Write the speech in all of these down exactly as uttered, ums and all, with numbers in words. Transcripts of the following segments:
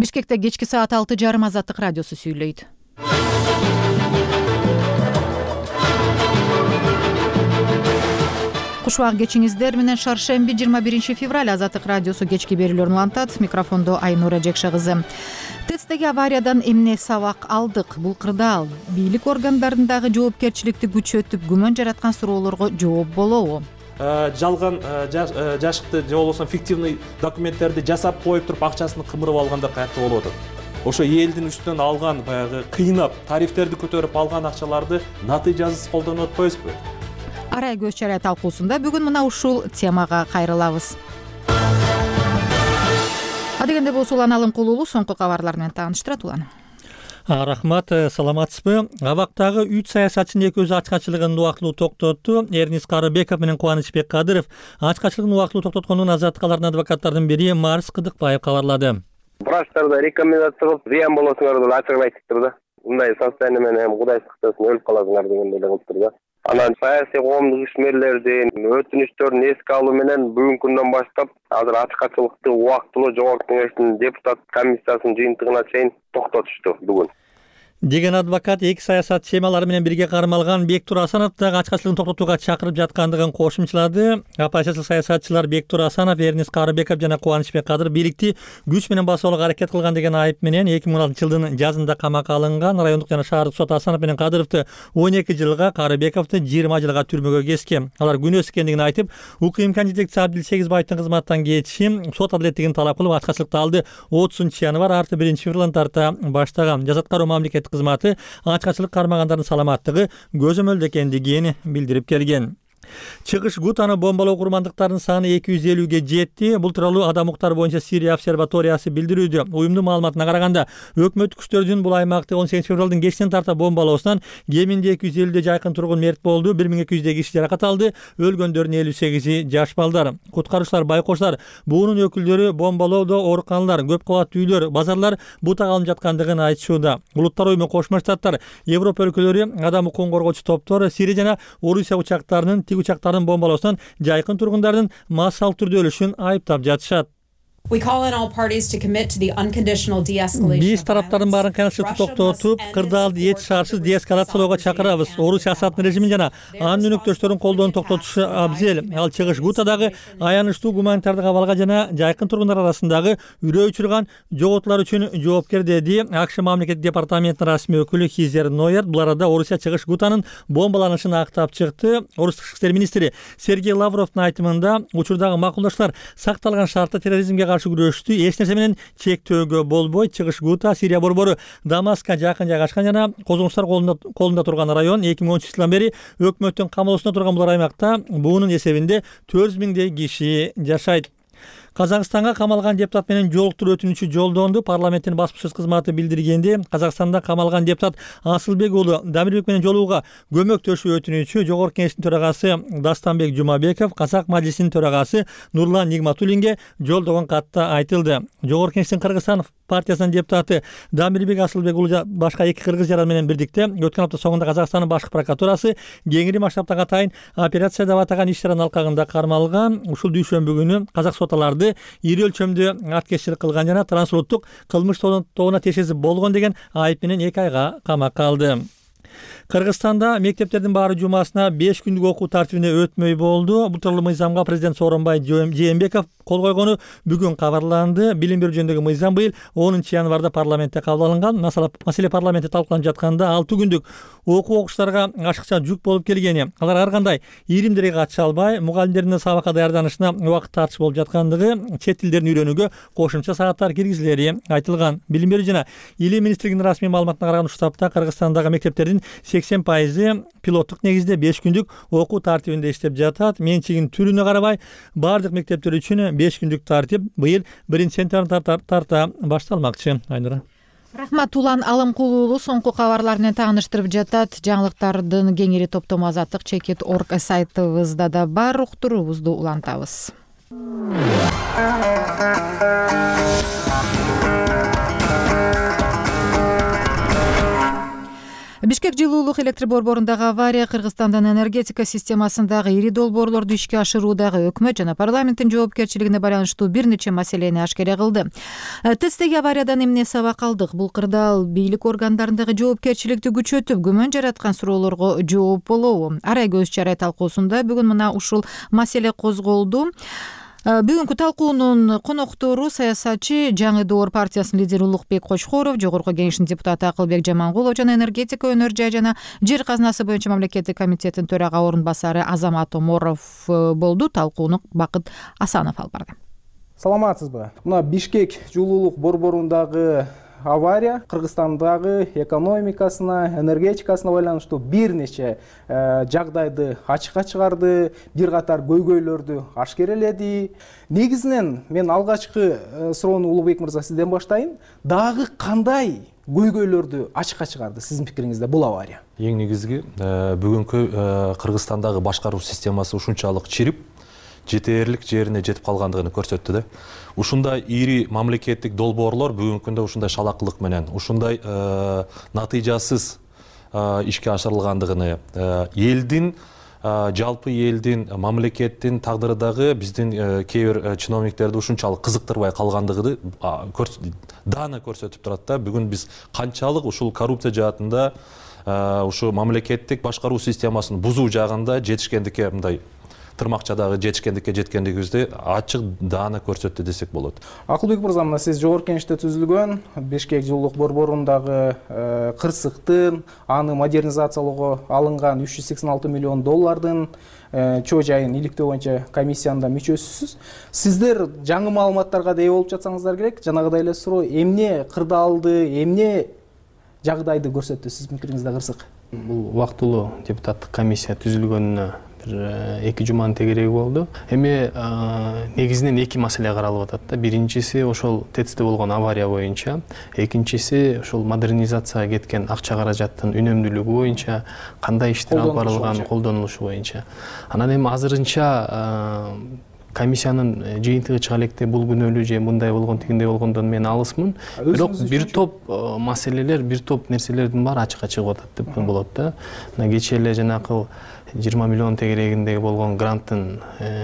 Бишкекте кечки саат алты жарым Азаттык радиосу сүйлөйт. Кушубак кечиңиздер менен шаршемби жыйырма биринчи февраль Азаттык радиосу кечки берүүлөрүн улантат. Микрофондо Айнура Жекше кызы. ТЭЦтеги авариядан эмне сабак алдык? Бул кырдаал бийлик органдарындагы жоопкерчиликти күчөтүп, күмөн жараткан суроолорго жооп болобу? Жалган жашыкты же болбосо фиктивный документтерди жасап коюп туруп акчасын кымырып алгандар каякта болуп атат. Ошо элдин үстүнөн алган, баягы кыйнап, тарифтерди көтөрүп алган акчаларды натыйжасыз колдонуп атпайбызбы? Арай көз чарай талкуусунда бүгүн мына ушул темага кайрылабыз. Адегенде болсо Улан Алымкулуулу соңку кабарлар менен тааныштырат. Улан. Рахмат, саламатсызбы? Абактагы үч саясатчынын экөөсү ачкачылыгын убактылуу токтотту. Эрнис Карыбеков менен Кубанычбек Кадыров ачкачылыгын убактылуу токтоткондун Азаттык алардын адвокаттардын бири Марс Кыдыкбаев кабарлады. Врачтарда рекомендация кылып, зыян болосуңар деп ачыгын айтыптыр да. Мындай состояние менен Кудай сактасын өлүп каласыңар дегендей кылыптыр да. Анан саясий коомдук ишмерлердин өтүнүчтөрүн эске алуу менен бүгүнкү күндөн баштап азыр ачкачылыкты убактылуу жогорку кеңештин депутат комиссиясынын жыйынтыгына чейин токтотушту бүгүн. Деген адвокат эки саясат темалары менен бирге кармалган Бектур Асанов да ачкачылыгын токтотууга чакырып жаткандыгын кошумчалады. Оппозиция саясатчылар Бектур Асанов, Эрнис Карыбеков жана Кубанычбек Кадыров бийликти күч менен басууга аракет кылган деген айып менен эки миң он алтынчы жылдын жазында камакка алынган. Райондук жана шаардык сот Асанов менен Кадыровду он эки жылга, Карыбековду жыйырма жылга түрмөгө кескен. Алар күнөөсүз экендигин айтып, УКМ кандидаты Абдил Сегизбаевдин кызматтан кетишин, сот адилеттигин талап кылып ачкачылыкты алды. отузунчу январь арты биринчи февралдан тарта баштаган. Жазат кароо мамлекеттик кызматы ачкачылык кармагандардын саламаттыгы көзөмөлдө экендигин билдирип келген. Чыгыш Гутаны бомбалоо курмандыктарынын саны эки жүз элүүгө жетти. Бул тууралуу Адам укуктары боюнча Сирия обсерваториясы билдирүүдө. Уюмдун маалыматына караганда, өкмөттүк күчтөрдүн бул аймакты он сегизинчи февралдын кечинен тарта бомбалоосунан кеминде эки жүз элүүдө жайкын тургун мерт болду, бир миң эки жүздөй киши жаракат алды, өлгөндөрдүн элүү сегизи жаш балдар. Куткаруучулар байкоштар буунун өкүлдөрү бомбалоодо ооруканалар, көп кабаттуу үйлөр, базарлар бутак алынып жаткандыгын айтышууда. Улуттар уюму, Кошмо Штаттар, Европа өлкөлөрү, адам укугун коргоочу топтор Сирия жана Орусия учактарынын учактардын бомбалоосунан жайкын тургундардын массалык түрдө өлүшүн айыптап жатышат. Биз тараптардын баарын кыйынчылыкты токтотуп, кырдаалды эч шаарсыз деэскалациялоого чакырабыз. Орусия Асаддын режимин жана анын өнөктөштөрүн колдоону токтотушу абзел. Ал Чыгыш Гутадагы аянычтуу гуманитардык абалга жана жайкын тургундар арасындагы үрөө учурган жоготуулар үчүн жоопкер, деди АКШ мамлекеттик департаментинин расмий өкүлү Хизер Нойер. Бул арада Орусия Чыгыш Гутанын бомбаланышын актап чыкты. Орус тышкы иштер министри Сергей Лавровдун айтымында, учурдагы макулдаштар сакталган шартта терроризмге каршы күрөштү эч нерсе менен чектөөгө болбой. Чыгыш Гута Сирия борбору Дамаска жакын жайгашкан жана козгончулар колунда колунда турган район. эки миң онунчу жылдан бери өкмөттүн камоосунда турган бул аймакта буунун эсебинде төрт жүз миңдей киши жашайт. Казакстанга камалган депутат менен жолуктуруу өтүнүчү жолдонду. Парламенттин баспасөз кызматы билдиргенде, Казакстанда камалган депутат Асылбек уулу Дамирбек менен жолугууга көмөктөшүү өтүнүчү жогорку кеңештин төрагасы Дастанбек Жумабеков, Казак мажлисинин төрагасы Нурлан Нигматуллинге жолдогон катта айтылды. Жогорку кеңештин Кыргызстан партиясынын депутаты Дамирбек Асылбек уулу башка эки кыргыз жаран менен бирдикте өткөн апта соңунда Казакстандын башкы прокуратурасы кеңири масштабтагы атайын операция деп атаган иш-чаранын алкагында кармалган. Ушул дүйшөмбү күнү казак соталарды ири өлчөмдүү аткезчилик кылган жана трансулуттук кылмыш тобуна тиешеси болгон деген айып менен эки айга камакка алды. Кыргызстанда мектептердин баары жумасына беш күндүк окуу тартибине өтмөй болду. Бул тууралуу мыйзамга президент Сооронбай Жээнбеков кол койгону бүгүн кабарланды. Билим берүү жөнүндөгү мыйзам быйыл онунчу январда парламентте кабыл алынган. Маселе парламентте талкууланып жатканда алты күндүк окуу окуучуларга ашыкча жүк болуп келгени, алар ар кандай иримдерге катыша албай, мугалимдердин сабакка даярданышына убакыт тартыш болуп жаткандыгы, чет тилдерин үйрөнүүгө кошумча сааттар киргизилери айтылган. Билим берүү жана Илим министрлигинин расмий маалыматына караганда ушул тапта Кыргызстандагы мектептердин сексен пайызы пилоттук негизде беш күндүк окуу тартибинде иштеп жатат. Менчигинин түрүнө карабай, бардык мектептер үчүн беш күндүк тартип быйыл биринчи сентябрдан тарта башталмакчы. Айнура. Рахмат. Улан Алымкулуулу соңку кабарлар менен тааныштырып жатат. Жаңылыктардын кеңири топтому Азаттык чекит точка орг сайтыбызда да бар. Уктуруубузду улантабыз. Бишкек жылуулук электр борборундагы авария Кыргызстандын энергетика системасындагы ири долбоорлорду ишке ашыруудагы өкмөт жана парламенттин жоопкерчилигине байланыштуу бир нече маселени ашкере кылды. ТЭЦтеги авариядан эмне сабак алдык? Бул кырдаал бийлик органдарындагы жоопкерчиликти күчөтүп, күмөн жараткан суроолорго жооп болобу? Арай көз чарай талкуусунда бүгүн мына ушул маселе козголду. Бүгүнкү талкуунун коноктору саясатчы Жаңы Доор партиясынын лидери Улукбек Кочкоров, Жогорку Кеңештин депутаты Акылбек Жамангулов жана энергетика, өнөр жай жана жер казынасы боюнча мамлекеттик комитеттин төрага орун басары Азамат Оморов болду. Талкууну Бакыт Асанов алып барды. Саламатсызбы? Мына Бишкек жылуулук борборундагы авария Кыргызстандагы экономикасына, энергетикасына байланыштуу бир нече жагдайды ачыкка чыгарды, бир катар көйгөйлөрдү ашкереледи. Негизинен мен алгачкы суроону Улукбек мырза сизден баштайын. Дагы кандай көйгөйлөрдү ачыкка чыгарды сиздин пикириңизде бул авария? Эң негизги бүгүнкү Кыргызстандагы башкаруу системасы ушунчалык чирип, жетерлик жерине жетип калгандыгын көрсөттү да. Ушундай ири мамлекеттик долбоорлор бүгүнкү күндө ушундай шалакылык менен, ушундай натыйжасыз ишке ашырылгандыгын, элдин жалпы элдин, мамлекеттин тагдыры дагы биздин кээ бир чиновниктерди ушунчалык кызыктырбай калгандыгын даана көрсөтүп турат да. Бүгүн биз канчалык ушул коррупция жаатында, ушу мамлекеттик башкаруу системасын бузуу жагында жетишкендикке, мындай тырмакчадагы жетишкендикке жеткендигибизди ачык даана көрсөттү десек болот. Акылбек мырза, мына сиз Жогорку Кеңеште түзүлгөн Бишкек жылуулук борборундагы кырсыктын, аны модернизациялоого алынган үч жүз сексен алты миллион доллардын чоо жайын иликтөө боюнча комиссиянын мүчөсүсүз. Сиздер жаңы маалыматтарга ээ болуп жатсаңыздар керек. Жанагыдай эле суроо, эмне кырдаалды, эмне жагдайды көрсөттү сиздин пикириңизде кырсык? Бул убактылуу депутаттык комиссия түзүлгөнүнө эки жуманын тегереги болду. Эми негизинен эки маселе каралып атат да. Биринчиси ошол ТЭЦте болгон авария боюнча, экинчиси ошол модернизацияга кеткен акча каражаттын үнөмдүүлүгү боюнча, кандай иштер алып барылган, колдонулушу боюнча. Анан эми азырынча комиссиянын жыйынтыгы чыга электе бул күнөөлүү же мындай болгон, тигиндей болгондон мен алысмын. Бирок бир топ маселелер, бир топ нерселердин баары ачыкка чыгып атат деп болот да. Мына кечээ эле жанакы жыйырма миллион тегерегиндеги болгон гранттын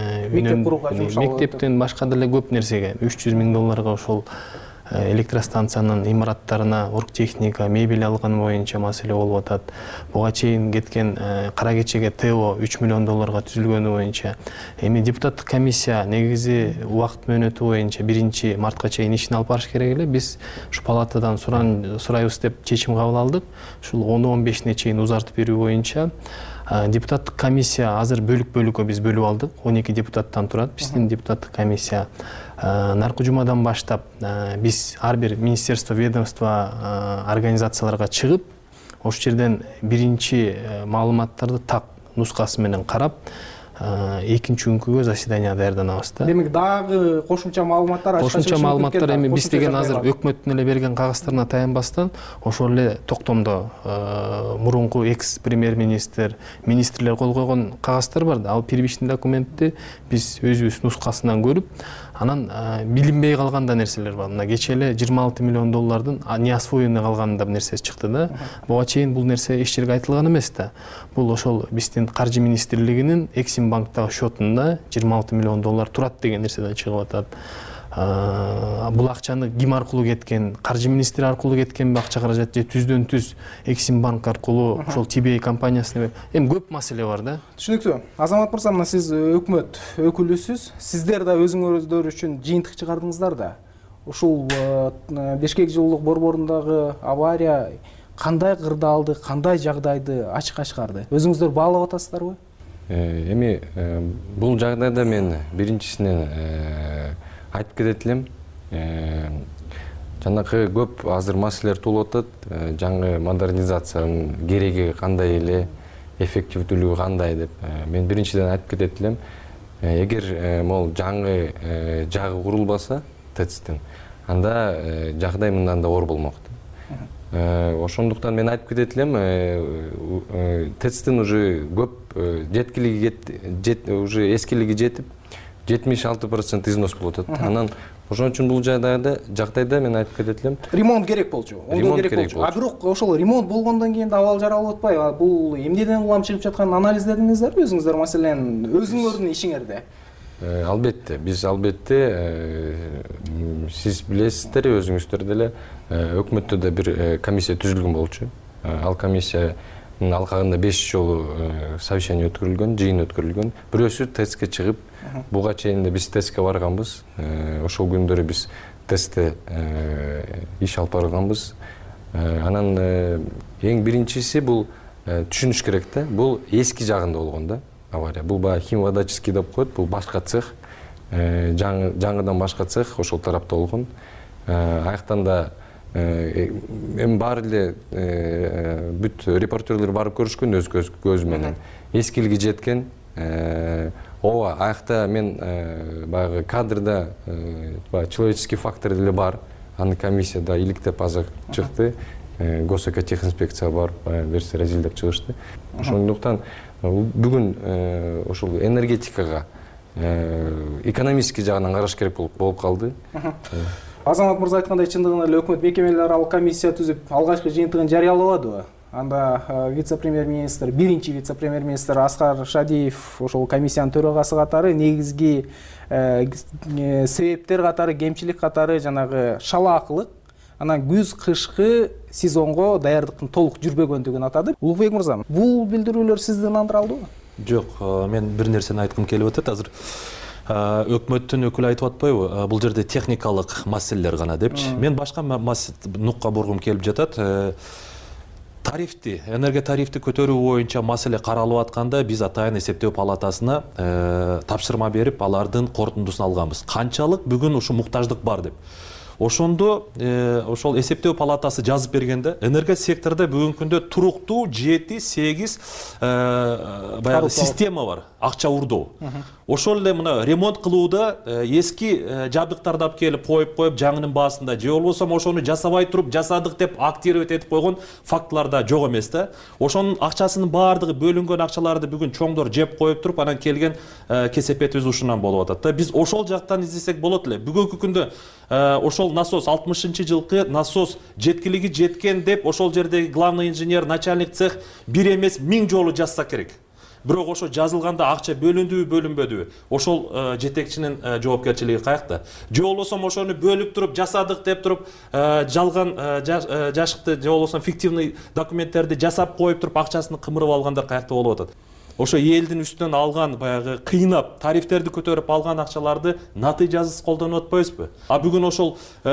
мектептен башка деле көп нерсеге үч жүз миң долларга ошол электростанциянын имараттарына оргтехника, мебель алган боюнча маселе болуп атат. Буга чейин кеткен Кара Кечеге ТЭО үч миллион долларга түзүлгөнү боюнча. Эми депутаттык комиссия негизи убакыт мөөнөтү боюнча биринчи мартка чейин ишин алып барыш керек эле. Биз ушу палатадан сурайбыз деп чечим кабыл алдык. Ушул он он бешине чейин узартып берүү боюнча депутаттык комиссия азыр бөлүк-бөлүккө биз бөлүп алдык. он эки депутаттан турат биздин депутаттык комиссия. Наркы жумадан баштап биз ар бир министерство, ведомство, организацияларга чыгып, ошол жерден биринчи маалыматтарды так нускасы менен карап, экинчи күнгө заседание даярданабыз да. Демек дагы кошумча маалыматтар, кошумча маалыматтар эми биз деген азыр өкмөттүн эле берген кагаздарына таянбастан ошол эле токтомдо мурунку экс премьер-министр, министрлер кол койгон кагаздар бар да. Ал первичный документти биз өзүбүз нускасынан көрүп, анан билинбей калган да нерселер бар. Мына кечээ эле жыйырма алты миллион доллардын неосвоенный калган да нерсеси чыкты да. Буга чейин бул нерсе эч жерге айтылган эмес да. Бул ошол биздин каржы министрлигинин Эксим банктагы счетунда жыйырма алты миллион доллар турат деген нерседен чыгып атат. Бул акчаны ким аркылуу кеткен, каржы министри аркылуу кеткенби акча каражат же түздөн түз Эксим банк аркылуу ошол Ти Би Эй компаниясына? Эми көп маселе бар да. Түшүнүктүү. Азамат мырза, мына сиз өкмөт өкүлүсүз. Сиздер да өзүңөр үчүн жыйынтык чыгардыңыздар да. Ушул Бишкек жылуулук борборундагы авария кандай кырдаалды, кандай жагдайды ачыкка чыгарды? Өзүңүздөр баалап атасыздарбы? Эми бул жагдайда мен биринчисинен айтып кетет элем. Жанакы көп азыр маселелер туулуп атат. Жаңы модернизациянын кереги кандай эле, эффективдүүлүгү кандай деп. Мен биринчиден айтып кетет элем. Эгер могул жаңы жагы курулбаса ТЭЦтин, анда жагдай мындан да оор болмок. Ошондуктан мен айтып кетет элем, ТЭЦтин уже көп жеткилиги уже эскилиги жетип, жетимиш алты процент износ болуп атат. Анан ошон үчүн бул жагдайда жагдайда мен айтып кетет элем. Ремонт керек болчу. Ондо керек болчу. А бирок ошол ремонт болгондон кийин да абал жаралып атпайбы? Бул эмнеден улам чыгып жатканын анализдедиңиздерби өзүңүздөр, маселен, өзүңөрдүн ишиңерде? Албетте, биз албетте сиз билесиздер, өзүңүздөр деле өкмөттө да бир комиссия түзүлгөн болчу. Ал комиссиянын алкагында беш жолу совещание өткөрүлгөн, жыйын өткөрүлгөн. Бирөөсү тестке чыгып, буга чейин да биз тестке барганбыз. Ошол күндөрү биз тестте иш алып барганбыз. Анан эң биринчиси бул түшүнүш керек да, бул эски жагында болгон да. Авария. Бул баягы химводоческий деп коет, бул башка цех, жаңыдан башка цех ошол тарапта болгон. Аяктан да эми баары эле бүт репортерлер барып көрүшкөн өз көзү менен. Эскилиги жеткен. Ооба, аякта мен баягы кадрда баягы человеческий фактор деле бар. Аны комиссияда иликтеп азыр чыкты. Госэкотехинспекция барып берсе разилдеп чыгышты. Ошондуктан бүгүн ошол энергетикага экономический жагынан караш керек болуп калды. Азамат мырза айткандай, чындыгында эле өкмөт мекемелери аралык комиссия түзүп, алгачкы жыйынтыгын жарыялабадыбы? Анда вице-премьер-министр, биринчи вице-премьер-министр Аскар Шадиев ошол комиссиянын төрагасы катары негизги себептер катары, кемчилик катары жанагы шалаакылык, анан күз-кышкы сезонго даярдыктын толук жүрбөгөндүгүн атады. Улукбек мырза, бул билдирүүлөр сизди ынандыралдыбы? Жок, мен бир нерсени айткым келип атат. Азыр өкмөттүн өкүлү айтып атпайбы, бул жерде техникалык маселелер гана депчи. Мен башка нукка бургум келип жатат. Тарифти, энергия тарифти көтөрүү боюнча маселе каралып атканда биз атайын эсептөө палатасына тапшырма берип, алардын корутундусун алганбыз. Канчалык бүгүн ушу муктаждык бар деп. Ошондо ошол эсептөө палатасы жазып бергенде энергия секторунда бүгүнкү күндө туруктуу жети сегиз баягы система бар, акча урдоо. Ошол эле мына ремонт кылууда эски жабдыктарды алып келип коюп коюп жаңынын баасында же болбосо ошону жасабай туруп жасадык деп актировать этип койгон фактылар да жок эмес да. Ошонун акчасынын баардыгы бөлүнгөн акчаларды бүгүн чоңдор жеп коюп туруп, анан келген кесепетибиз ушундан болуп атат да. Биз ошол жактан издесек болот эле. Бүгүнкү күндө ошол насос алтымышынчы жылкы насос жеткилиги жеткен деп ошол жердеги главный инженер, начальник цех бир эмес миң жолу жазса керек. Бирок ошо жазылганда акча бөлүндүбү, бөлүнбөдүбү? Ошол жетекчинин жоопкерчилиги каякта? Же болбосо ошону бөлүп туруп, жасадык деп туруп, жалган жашыкты же болбосо фиктивный документтерди жасап коюп туруп, акчасын кымырып алгандар каякта болуп атат? Ошо элдин үстүнөн алган, баягы кыйнап, тарифтерди көтөрүп алган акчаларды натыйжасыз колдонуп атпайбызбы? А бүгүн ошол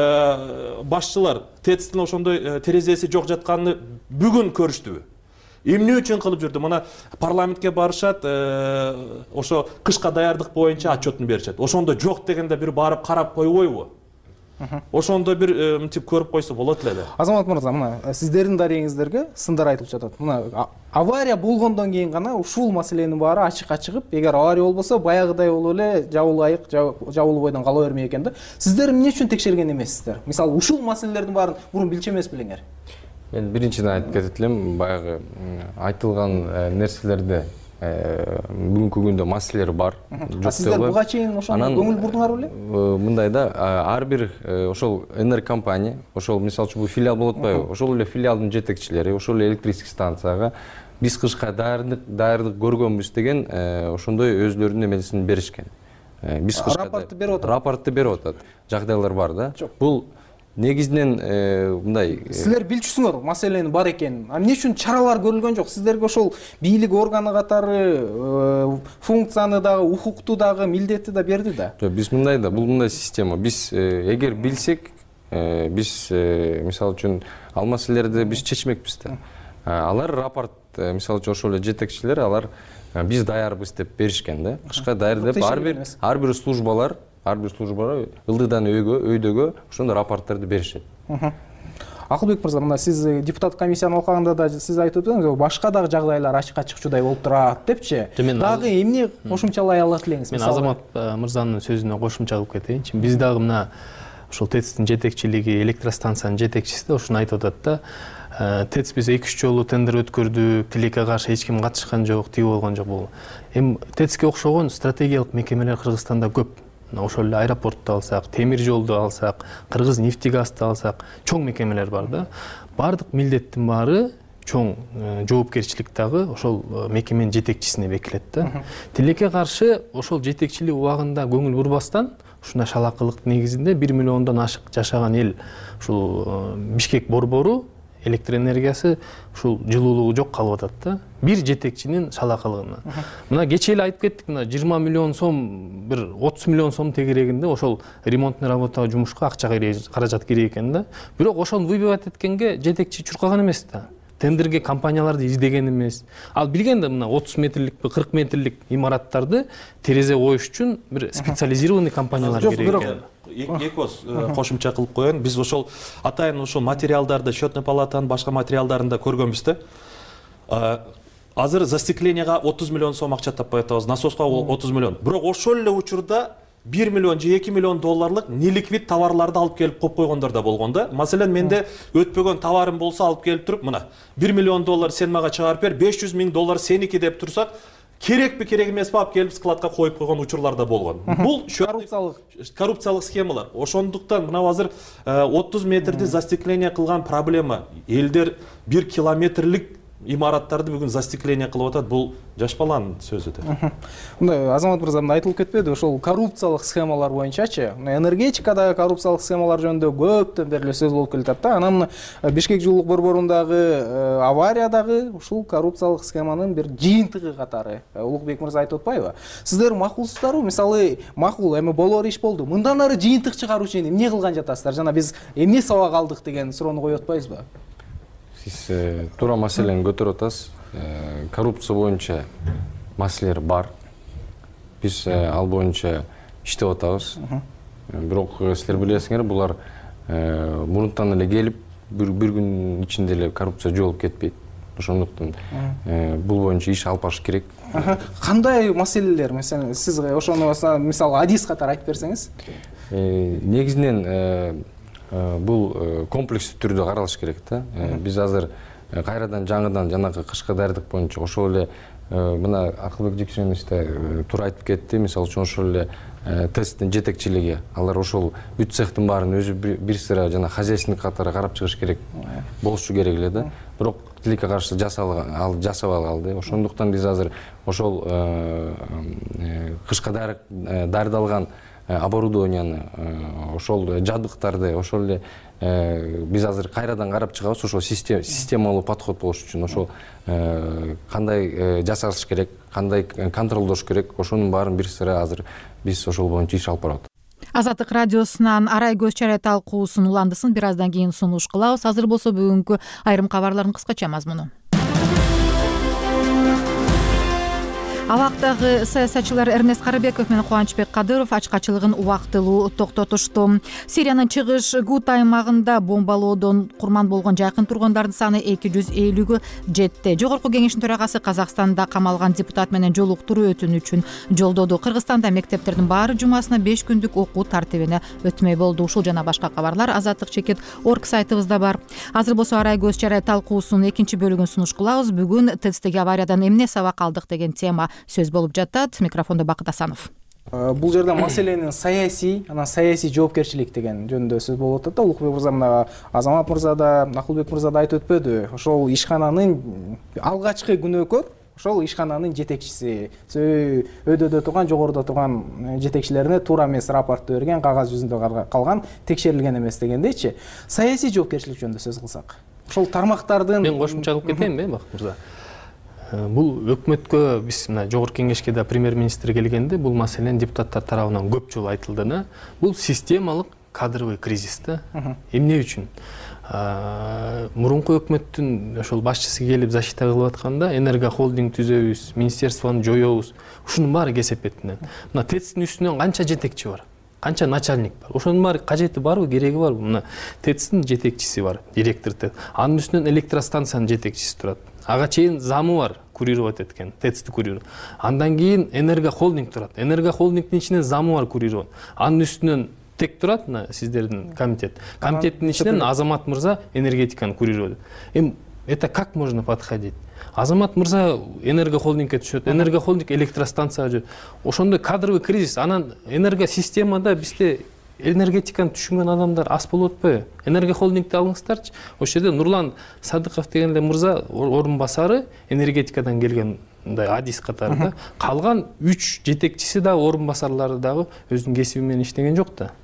башчылар ТЭЦтин ошондой терезеси жок жатканын бүгүн көрүштүбү? Эмне үчүн кылып жүрдү? Мына парламентке барышат, ошо кышка даярдык боюнча отчетун беришет. Ошондо жок дегенде бир барып карап койбойбу? Ошондо бир мынтип көрүп койсо болот эле. Азамат мырза, мына сиздердин дарегиңиздерге сындар айтылып жатат. Мына авария болгондон кийин гана ушул маселенин баары ачыкка чыгып, эгер авария болбосо баягыдай болуп эле жабылып айык, жабылып бойдон кала бермей экен да. Сиздер эмне үчүн текшерген эмессиздер? Мисалы, ушул маселелердин баарын бурун билчү эмес белеңер? Мен биринчиден айтып кетет элем, баягы айтылган нерселерде бүгүнкү күндө маселелер бар. Сиздер буга чейин ошондо көңүл бурдуңар беле? Мындай да, ар бир ошол энергокомпания, ошол мисалы үчүн бул филиал болуп атпайбы? Ошол эле филиалдын жетекчилери, ошол эле электрический станцияга биз кышка даярдык даярдык көргөнбүз деген ошондой өзлөрүнүн эмесин беришкен. Биз кышка рапортты берип атат. Рапортты берип атат. Жагдайлар бар да. Бул негизинен мындай силер билчүсүңөр маселенин бар экенин. Эмне үчүн чаралар көрүлгөн жок? Сиздерге ошол бийлик органы катары функцияны дагы, укукту дагы, милдетти да берди да. Жок, биз мындай да, бул мындай система. Биз эгер билсек, биз мисалы үчүн ал маселелерди биз чечмекпиз да. Алар рапорт, мисалы үчүн ошол эле жетекчилер, алар биз даярбыз деп беришкен да. Кышка даяр деп ар бир ар бир службалар ар бир службалар ылдыдан өйгө, өйдөгө ошондой рапорттарды беришет. Акылбек мырза, мына сиз депутат комиссиянын алкагында да сиз айтып өттүңүз, башка дагы жагдайлар ачыкка чыкчудай болуп турат депчи. Дагы эмне кошумчалай алат элеңиз? Мен Азамат мырзанын сөзүнө кошумча кылып кетейинчи. Биз дагы мына ошол ТЭЦтин жетекчилиги, электростанциянын жетекчиси да ушуну айтып атат да. тэц биз эки үч жолу тендер өткөрдүк, тилекке каршы эч ким катышкан жок, тиги болгон жок. Бул эми тэцке окшогон стратегиялык мекемелер Кыргызстанда көп. Ошол эле аэропортду алсак, темир жолду алсак, Кыргыз нефтегазды алсак, чоң мекемелер бар да. Бардык милдеттин баары чоң жоопкерчилик дагы ошол мекеменин жетекчисине бекилет да. Тилекке каршы ошол жетекчилик убагында көңүл бурбастан ушундай шалакылык негизинде бир миллиондон ашык жашаган эл ушул Бишкек борбору электр энергиясы ушул жылуулугу жок калып атат да. Бир жетекчинин шалакылыгына. Мына кечээ эле айтып кеттик, мына жыйырма миллион сом, бир отуз миллион сом тегерегинде ошол ремонтный работа жумушка акча каражат керек экен да. Бирок ошону выбивать эткенге жетекчи чуркаган эмес да. Тендерге компанияларды издеген эмес. Ал билген да мына отуз метрлик, кырк метрлик имараттарды терезе коюш үчүн бир специализированный компаниялар керек экен. Эки ос кошумча кылып коеюн. Биз ошол атайын ошол материалдарды счетный палатанын башка материалдарында көргөнбүз да. Азыр застекленияга отуз миллион сом акча таппай атабыз, насоска отуз миллион. Бирок ошол эле учурда бир миллион же эки миллион долларлык неликвид товарларды алып келип коюп койгондор да болгон да. Маселен, менде өтпөгөн товарым болсо алып келип туруп, мына бир миллион доллар сен мага чыгарып бер, беш жүз миң доллар сеники деп турсак, керекпи керек эмеспи алып келип складка коюп койгон учурлар да болгон. Бул коррупциялык коррупциялык схемалар. Ошондуктан мына азыр отуз метрди застекление кылган проблема. Элдер бир километрлик имараттарды бүгүн застекление кылып атат. Бул жаш баланын сөзү да. Мындай Азамат мырза айтылып кетпеди, ошол коррупциялык схемалар боюнчачы, энергетикадагы коррупциялык схемалар жөнүндө көптөн бери эле сөз болуп келатат да. Анан Бишкек жылуулук борборундагы авариядагы ушул коррупциялык схеманын бир жыйынтыгы катары Улукбек мырза айтып атпайбы? Сиздер макулсуздарбы? Мисалы, макул эми болор иш болду. Мындан ары жыйынтык чыгаруу үчүн эмне кылган жатасыздар? Жана биз эмне сабак алдык деген суроону коюп атпайбызбы? Сиз туура маселени көтөрүп атасыз. Коррупция боюнча маселелер бар. Биз ал боюнча иштеп атабыз. Бирок силер билесиңер, булар мурунтан эле келип, бир күн ичинде эле коррупция жоолуп кетпейт. Ошондуктан бул боюнча иш алып барыш керек. Кандай маселелер, мисалы, сиз ошону мисалы адис катары айтып берсеңиз? Негизинен бул комплекстүү түрдө каралыш керек да. Биз азыр кайрадан жаңыдан жанагы кышкы даярдык боюнча ошол эле мына Акылбек Жекшенович туура айтып кетти. Мисалы үчүн ошол эле тэцтин жетекчилиги, алар ошол бүт цехтин баарын өзү бир сыра жана хозяйственник катары карап чыгыш керек болушу керек эле да. Бирок тилекке каршы жасалган, жасабай калды. Ошондуктан биз азыр ошол кышкы даярдалган оборудованияны, ошол жабдыктарды, ошол эле биз азыр кайрадан карап чыгабыз. Ошол системалуу подход болуш үчүн ошол кандай жасалыш керек, кандай контролдош керек, ошонун баарын бир сыра азыр биз ошол боюнча иш алып барабыз. Азаттык радиосунан арай көз чарай талкуусун уландысын бир аздан кийин сунуш кылабыз. Азыр болсо бүгүнкү айрым кабарлардын кыскача мазмуну. Абактагы саясатчылар Эрнест Карыбеков менен Кубанычбек Кадыров ачкачылыгын убактылуу токтотушту. Сириянын чыгыш Гута аймагында бомбалоодон курман болгон жакын тургундардын саны эки жүз элүүгө жетти. Жогорку кеңештин төрагасы Казакстанда камалган депутат менен жолуктуруу өтүнүчүн жолдоду. Кыргызстанда мектептердин баары жумасына беш күндүк окуу тартибине өтмөй болду. Ушул жана башка кабарлар Азаттык чекит орг сайтыбызда бар. Азыр болсо арай көз чарай талкуусунун экинчи бөлүгүн сунуш кылабыз. Бүгүн тэцтеги авариядан эмне сабак алдык деген тема сөз болуп жатат. Микрофондо Бакыт Асанов. Бул жерде маселенин саясий, анан саясий жоопкерчилик деген жөнүндө сөз болуп атат да. Улукбек мырза, мына Азамат мырза да, Акылбек мырза да айтып өтпөдү. Ошол ишкананын алгачкы күнөөкөр ошол ишкананын жетекчиси, өйдөдө турган, жогоруда турган жетекчилерине туура эмес рапорту берген, кагаз жүзүндө калган, текшерилген эмес дегендейчи. Саясий жоопкерчилик жөнүндө сөз кылсак. Ошол тармактардын мен кошумча кылып кетейинби, Бакыт мырза? Бул өкмөткө биз мына жогорку кеңешке да премьер-министр келгенде бул маселени депутаттар тарабынан көп жолу айтылды. Бул системалык кадровый кризис да. Эмне үчүн? Мурунку өкмөттүн ошол башчысы келип защита кылып атканда энергохолдинг түзөбүз, министерствону жоёбуз. Ушунун баары кесепетинен. Мына тэцтин үстүнөн канча жетекчи бар? Канча начальник бар? Ошонун баары кажети барбы, кереги барбы? Мына тэцтин жетекчиси бар, директор тэц. Анын үстүнөн электростанциянын жетекчиси турат. Ага чейин замы бар, курировать эткен, тэцти курировать. Андан кийин энергохолдинг турат. Энергохолдингдин ичинен замы бар, курировать. Анын үстүнөн тек турат мына сиздердин комитет. Комитеттин ичинен Азамат мырза энергетиканы курировать. Эми это как можно подходить? Азамат мырза энергохолдингке түшөт, энергохолдинг электростанцияга жүрөт. Ошондой кадровый кризис, анан энергосистемада бизде энергетиканы түшүнгөн адамдар аз болуп атпайбы? Энергохолдингди алыңыздарчы. Ошол жерде Нурлан Садыков деген эле мырза орун басары энергетикадан келген мындай адис катарында, калган үч жетекчиси да орун басарлары дагы өзүнүн кесиби менен иштеген жок да.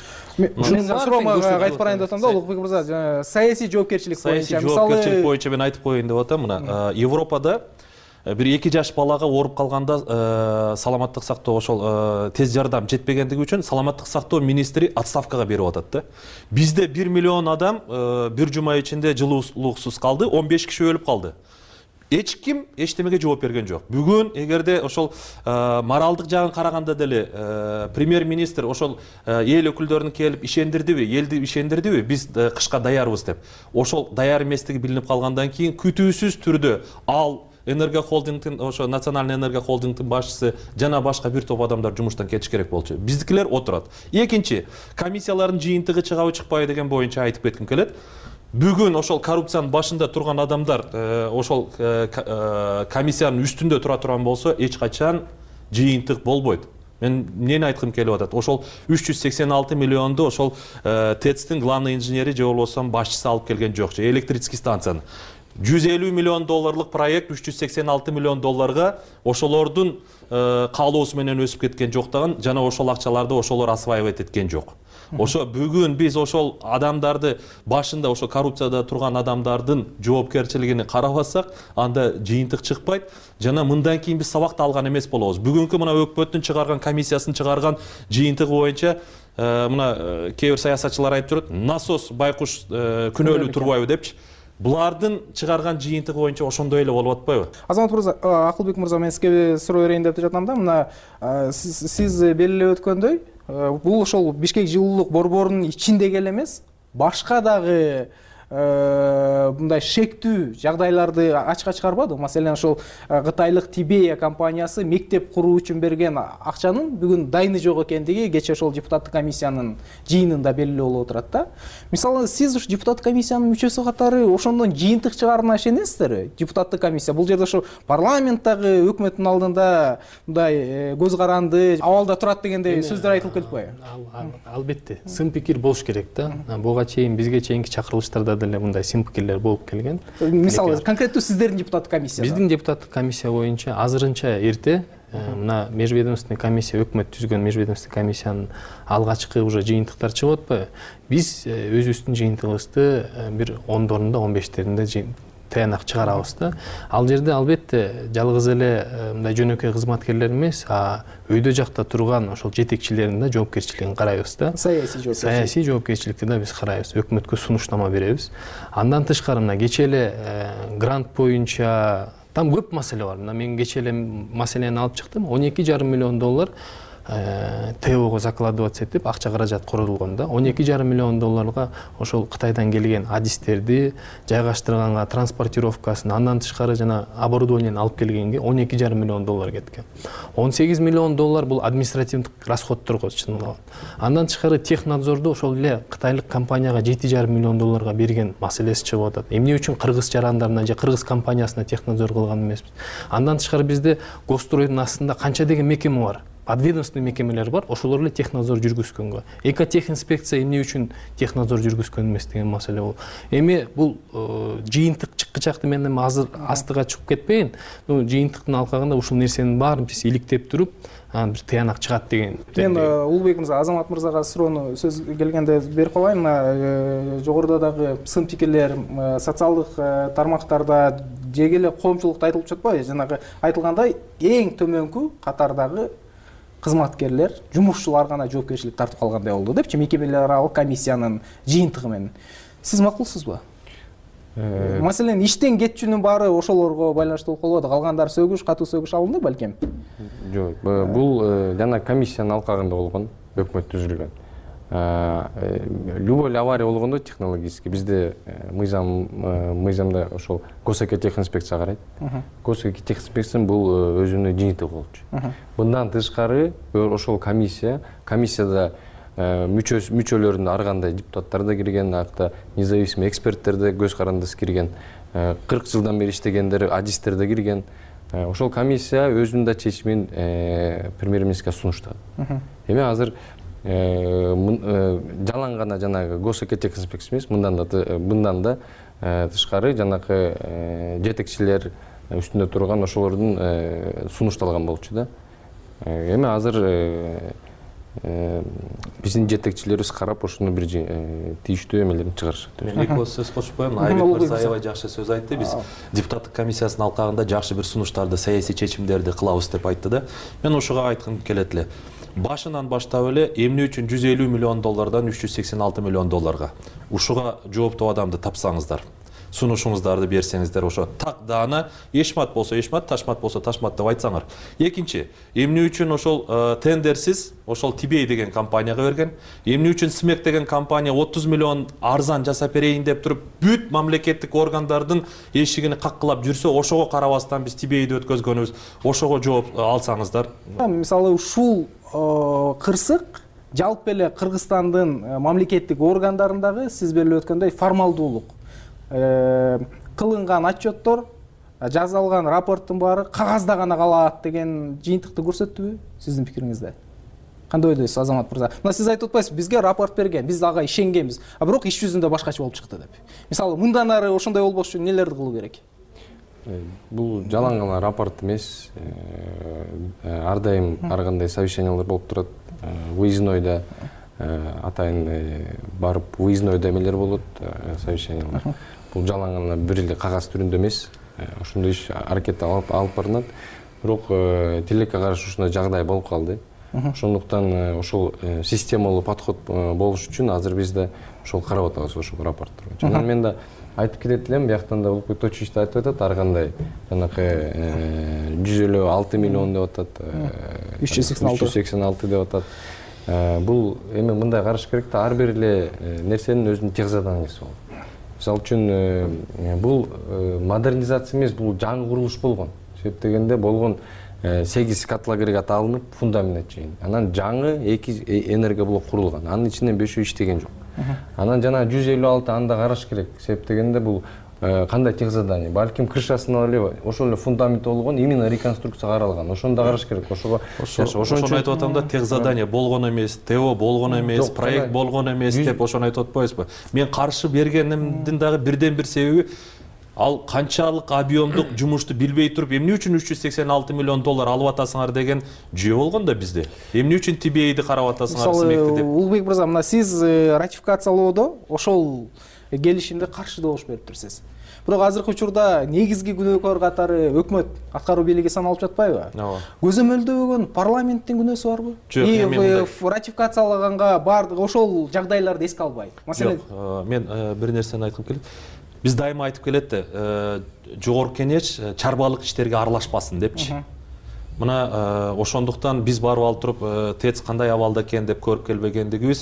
Мен суроомо кайтып барайын деп атам да, Улукбек мырза, саясий жоопкерчилик боюнча, саясий жоопкерчилик боюнча мен айтып коеюн деп атам. Мына Европада бир эки жаш балага ооруп калганда саламаттык сактоо ошол тез жардам жетпегендиги үчүн саламаттык сактоо министри отставкага берип атат да. Бизде бир миллион адам бир жума ичинде жылуулуксуз калды, он беш киши өлүп калды. Эч ким эчтемеге жооп берген жок. Бүгүн эгерде ошол моралдык жагын караганда деле премьер-министр ошол эл өкүлдөрүн келип ишендирдиби, элди ишендирдиби, биз кышка даярбыз деп. Ошол даяр эместиги билинип калгандан кийин күтүүсүз түрдө ал энергохолдингдин, ошо национальный энергохолдингдин башчысы жана башка бир топ адамдар жумуштан кетиш керек болчу. Биздикилер отурат. Экинчи, комиссиялардын жыйынтыгы чыгабы чыкпайбы деген боюнча айтып кетким келет. Бүгүн ошол коррупциянын башында турган адамдар ошол комиссиянын үстүндө тура турган болсо, эч качан жыйынтык болбойт. Мен эмнени айткым келип атат? Ошол үч жүз сексен алты миллионду ошол ТЭЦтин главный инженери же болбосо башчысы алып келген жокчу, электрический станцияны. жүз элүү миллион долларлык проект үч жүз сексен алты миллион долларга ошолордун каалоосу менен өсүп кеткен жоктаган, жана ошол акчаларды ошолор осваивать эткен жок. Ошо бүгүн биз ошол адамдарды башында ошо коррупцияда турган адамдардын жоопкерчилигин карабасак, анда жыйынтык чыкпайт, жана мындан кийин биз сабакты алган эмес болобуз. Бүгүнкү мына өкмөттүн чыгарган комиссиясын чыгарган жыйынтыгы боюнча мына кээ бир саясатчылар айтып жүрөт, насос байкуш күнөөлүү турбайбы депчи. Булардын чыгарган жыйынтыгы боюнча ошондой эле болуп атпайбы? Азамат мырза, Акылбек мырза, мен сизге суроо берейин деп жатам да. Мына сиз белгилеп өткөндөй, бул ошол Бишкек жылуулук борборунун ичиндеги эле эмес, башка дагы мындай шектүү жагдайларды ачка чыгарбады. Маселен, ошол Кытайлык Тибея компаниясы мектеп куруу үчүн берген акчанын бүгүн дайыны жок экендиги кече ошол депутаттык комиссиянын жыйынында белгилүү болуп турат да. Мисалы, сиз уш депутаттык комиссиянын мүчөсү катары ошондон жыйынтык чыгарына ишенесиздерби? Депутаттык комиссия бул жерде ошо парламенттагы өкмөттүн алдында мындай көз каранды абалда турат дегендей сөздөр айтылып келиппайбы? Албетте, сын пикир болуш керек да. Буга чейин бизге чейинки чакырылыштарда деле мындай сын пикирлер болуп келген. Мисалы, конкреттүү сиздердин депутаттык комиссия. Биздин депутаттык комиссия боюнча азырынча эрте мына межведомственный комиссия, өкмөт түзгөн межведомственный комиссиянын алгачкы уже жыйынтыктар чыгып атпайбы? Биз өзүбүздүн жыйынтыгыбызды бир ондорунда, он бештеринде таянак чыгарабыз да. Ал жерде албетте жалгыз эле мындай жөнөкөй кызматкерлер эмес, а өйдө жакта турган ошол жетекчилердин да жоопкерчилигин карайбыз да. Саясий жоопкерчилик. Саясий жоопкерчиликти да биз карайбыз, өкмөткө сунуштама беребиз. Андан тышкары мына кече эле грант боюнча там көп маселе бар. Мына мен кече эле маселени алып чыктым. он эки жарым миллион доллар ТОго закладываться этип акча каражат курулган да. он эки жарым миллион долларга ошол Кытайдан келген адистерди жайгаштырганга, транспортировкасын, андан тышкары жана оборудованияны алып келгенге он эки жарым миллион доллар кеткен. он сегиз миллион доллар бул административдик расходторго чыгылган. Андан тышкары технадзорду ошол эле кытайлык компанияга жети жарым миллион долларга берген маселеси чыгып атат. Эмне үчүн кыргыз жарандарына же кыргыз компаниясына технадзор кылган эмеспиз? Андан тышкары бизде Госстройдун астында канча деген мекеме бар? Подведомственный мекемелер бар, ошолор эле технадзор жүргүзгөнгө. Экотехинспекция эмне үчүн технадзор жүргүзгөн эмес деген маселе бул. Эми бул жыйынтык чыккычакты мен эми азыр астыга чыгып кетпейин. Жыйынтыктын алкагында ушул нерсенин баарын биз иликтеп туруп, бир таянак чыгат деген. Мен Улукбек мырза, Азамат мырзага суроону сөз келгенде берип коеюн. Жогоруда дагы сын пикирлер социалдык тармактарда жеге эле коомчулукта айтылып жатпайбы? Жанагы айтылгандай эң төмөнкү катардагы кызматкерлер, жумушчулар гана жоопкерчилик тартып калгандай болду депчи, мекемелер аралык комиссиянын жыйынтыгы менен. Сиз макулсузбу? Маселен, иштен кетчүнүн баары ошолорго байланыштуу болуп калбады. Калгандары сөгүш, катуу сөгүш алынды балким? Жок, бул жана комиссиянын алкагында болгон, өкмөт түзүлгөн. Любой авария болгондо технологический бизде мыйзам мыйзамда ошол Госэкотехинспекция карайт. Госэкотехинспекциянын бул өзүнүн жыйынтыгы болчу. Мындан тышкары ошол комиссия, комиссияда мүчөлөрүнө ар кандай депутаттар да кирген, акта независимый эксперттер да көз карандысы кирген, кырк жылдан бери иштегендер, адистер да кирген. Ошол комиссия өзүнүн да чечимин премьер-министрге сунуштады. Эми азыр жалаң гана жанагы госэкотехинспекция эмес, мындан да мындан да тышкары жанакы жетекчилер үстүндө турган ошолордун сунушталган болчу да. Эми азыр биздин жетекчилерибиз карап ошону бир тийиштүү эмелерин чыгарышат. Мен эки ооз сөз кошуп коем. Айбек мырза аябай жакшы сөз айтты. Биз депутаттык комиссиясынын алкагында жакшы бир сунуштарды, саясий чечимдерди кылабыз деп айтты да. Мен ошого айткым келет эле. Башынан баштап эле эмне үчүн жүз элүү миллион доллардан үч жүз сексен алты миллион долларга ушуга жооптуу адамды тапсаңыздар, сунушуңуздарды берсеңиздер, ошо так даана эшмат болсо эшмат, ташмат болсо ташмат деп айтсаңар. Экинчи, эмне үчүн ошол тендерсиз ошол Тибей деген компанияга берген, эмне үчүн Смек деген компания отуз миллион арзан жасап берейин деп туруп, бүт мамлекеттик органдардын эшигини каккылап жүрсө, ошого карабастан биз Тибейди өткөзгөнүбүз, ошого жооп алсаңыздар. Мисалы ушул кырсык жалпы эле Кыргызстандын мамлекеттик органдарындагы сиз белип өткөндөй формалдуулук, кылынган отчеттор, жазалган рапорттун баары кагазда гана калат деген жыйынтыкты көрсөттүбү сиздин пикириңизде? Кандай ойлойсуз, Азамат мырза? Мына сиз айтып атпайсызбы, бизге рапорт берген, биз ага ишенгенбиз, а бирок иш жүзүндө башкача болуп чыкты деп. Мисалы, мындан ары ошондой болбош үчүн нелерди кылуу керек? Бул жалаң гана рапорт эмес, ар дайым ар кандай совещаниялар болуп турат. Выезднойда атайын барып выезднойда эмелер болот, совещаниялар. Бул жалаң гана бир эле кагаз түрүндө эмес, ошондой иш аракет алып барылат. Бирок тилекке каршы ушундай жагдай болуп калды. Ошондуктан ошол системалуу подход болуш үчүн азыр биз да ошол карап атабыз, ошол рапорттор. Жана мен да айтып кетет элем, бияктан да Улукбек Точиевич да айтып атат, ар кандай жанакы жүз элүү алты миллион деп атат, үч жүз сексен алты деп атат. Бул эми мындай караш керек да, ар бир эле нерсенин өзүнүн техзаданиясы болот. Мисалы үчүн бул модернизация эмес, бул жаңы курулуш болгон. Себеп дегенде болгон сегиз котлоагрегат алынып, фундамент чейин. Анан жаңы эки энергоблок курулган. Анын ичинен бешөө иштеген жок. Анан жана жүз элүү алты анда караш керек. Себеп дегенде бул кандай техзадание? Балким крышасына эле ошол эле фундамент болгон, именно реконструкция каралган. Ошону да караш керек. Ошого ошону айтып атам да, техзадание болгон эмес, ТО болгон эмес, проект болгон эмес деп ошону айтып атпайсызбы? Мен каршы бергенимдин дагы бирден бир себеби, ал канчалык объемдук жумушту билбей туруп, эмне үчүн үч жүз сексен алты миллион доллар алып атасыңар деген жүйө болгон да бизде. Эмне үчүн Тибейди карап атасыңар, Смекти деп. Улукбек мырза, мына сиз ратификациялоодо ошол келишимге каршы добуш берип турсуз. Бирок азыркы учурда негизги күнөөкөр катары өкмөт аткаруу бийлиги саналып жатпайбы? Ооба. Көзөмөлдөгөн парламенттин күнөөсү барбы? Жок, ратификациялаганга бардык ошол жагдайларды эске албай. Маселен, мен бир нерсени айткым келет. Биз дайыма айтып келет, жогорку кеңеш чарбалык иштерге аралашпасын депчи. Мына ошондуктан биз барып алып туруп ТЭЦ кандай абалда экен деп көрүп келбегендигибиз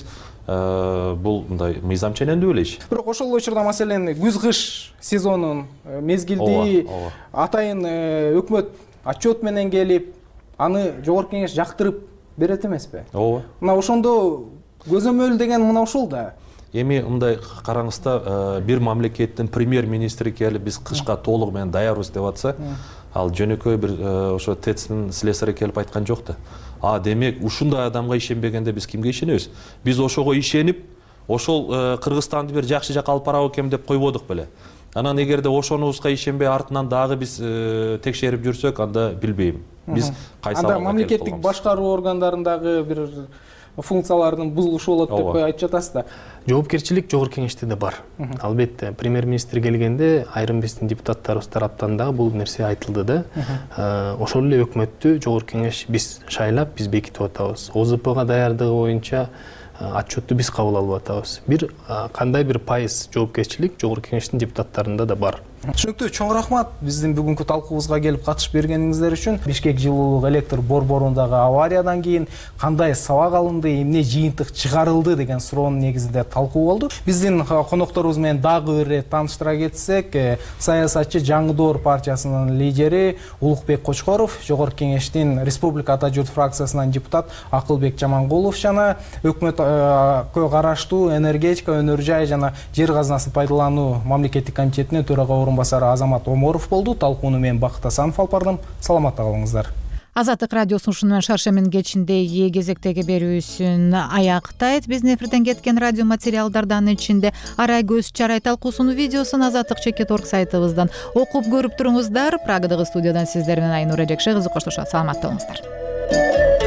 бул мындай мыйзам ченемдүү эле иш. Бирок ошол учурда маселен күз-кыш сезонун мезгилди атайын өкмөт отчет менен келип, аны жогорку кеңеш жактырып берет эмеспи? Ооба. Мына ошондо көзөмөл деген мына ушул да. Эми мындай караңызда, бир мамлекеттин премьер-министри келип биз кышка толугу менен даярбыз деп атса, ал жөнөкөй бир ошо ТЭЦтин слесары келип айткан жок да. А демек ушундай адамга ишенбегенде биз кимге ишенебиз? Биз ошого ишенип, ошол Кыргызстанды бир жакшы жакка алып барабы экен деп койбодук беле. Анан эгерде ошонубузга ишенбей артынан дагы биз текшерип жүрсөк, анда билбейм. Биз кайсы анда мамлекеттик башкаруу органдарындагы бир функцияларынын бузулушу болот деп айтып жатасыз да. Жоопкерчилик жогорку кеңеште да бар. Албетте, премьер-министр келгенде айрым биздин депутаттарыбыз тараптан дагы бул нерсе айтылды да. Ошол эле өкмөттү жогорку кеңеш биз шайлап, биз бекитип атабыз. ОЗПга даярдыгы боюнча отчетту биз кабыл алып атабыз. Бир кандай бир пайыз жоопкерчилик жогорку кеңештин депутаттарында да бар. Түшүнүктүү, чоң рахмат биздин бүгүнкү талкуубузга келип катышып бергениңиздер үчүн. Бишкек жылуулук электр борборундагы авариядан кийин кандай сабак алынды, эмне жыйынтык чыгарылды деген суроонун негизинде талкуу болду. Биздин конокторубуз менен дагы бир ирет тааныштыра кетсек, саясатчы Жаңы Доор партиясынын лидери Улукбек Кочкоров, Жогорку Кеңештин Республика Ата журт фракциясынан депутат Акылбек Жамангулов жана өкмөткө караштуу энергетика, өнөр жай жана жер казынасын пайдалануу мамлекеттик комитетинин төрага орунбасары Азамат Оморов болду. Талкууну мен Бакыт Асанов алып бардым. Саламатта калыңыздар. Азаттык радиосу ушуну менен шаршембинин кечиндеги кезектеги берүүсүн аяктайт. Биздин эфирден кеткен радио материалдардан ичинде Арай көз чарай талкуусунун видеосун азаттык чекит орг сайтыбыздан окуп көрүп туруңуздар. Прагадагы студиядан сиздер менен Айнура Жекше кызы коштошот. Саламатта болуңуздар.